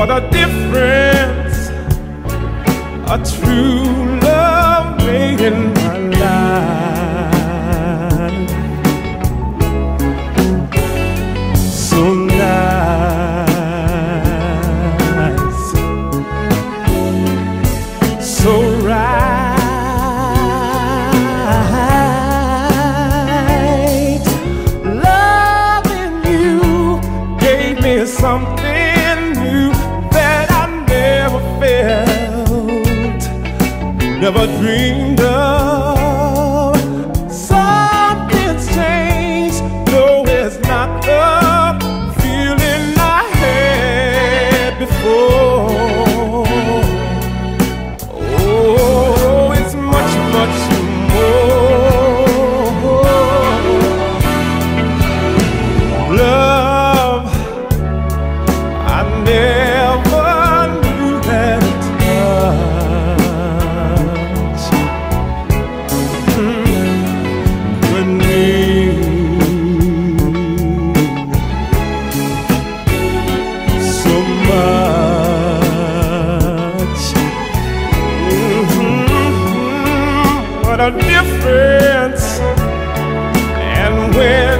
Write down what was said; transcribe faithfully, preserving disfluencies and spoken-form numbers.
What a difference a true love made in my life. So nice, so right. Loving you gave me something new that I never felt, never dreamed of. Something's changed, no, it's not the feeling I had before. Oh, it's much, much more. Love, I never knew that touch could mean so much. Mm-hmm. What a difference. And when